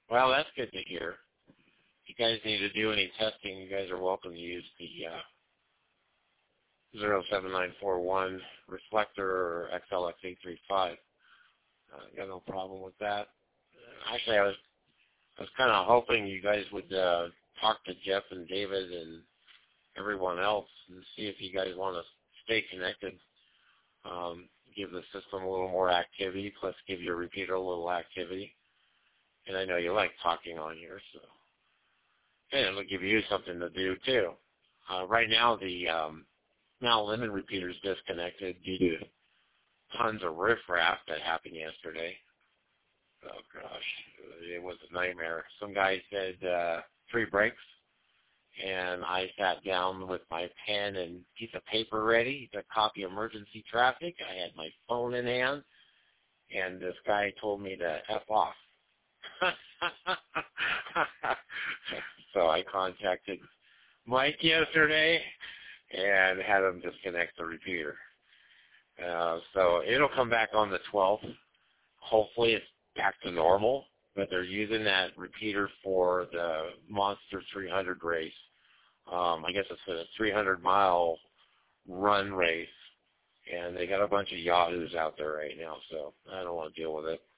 Well, that's good to hear. If you guys need to do any testing, you guys are welcome to use the 07941 reflector or XLX835. Got no problem with that. Actually, I was kind of hoping you guys would talk to Jeff and David and everyone else and see if you guys want to stay connected. Give the system a little more activity, plus give your repeater a little activity. And I know you like talking on here, so and it'll give you something to do too. Right now, the Mount Lemmon repeater is disconnected due to tons of riffraff that happened yesterday. Oh gosh, it was a nightmare. Some guy said 3 breaks, and I sat down with my pen and piece of paper ready to copy emergency traffic. I had my phone in hand, and this guy told me to F off. So I contacted Mike yesterday and had him disconnect the repeater. So it'll come back on the 12th. Hopefully it's back to normal, but they're using that repeater for the Monster 300 race. I guess it's a 300-mile run race, and they got a bunch of yahoos out there right now, so I don't want to deal with it.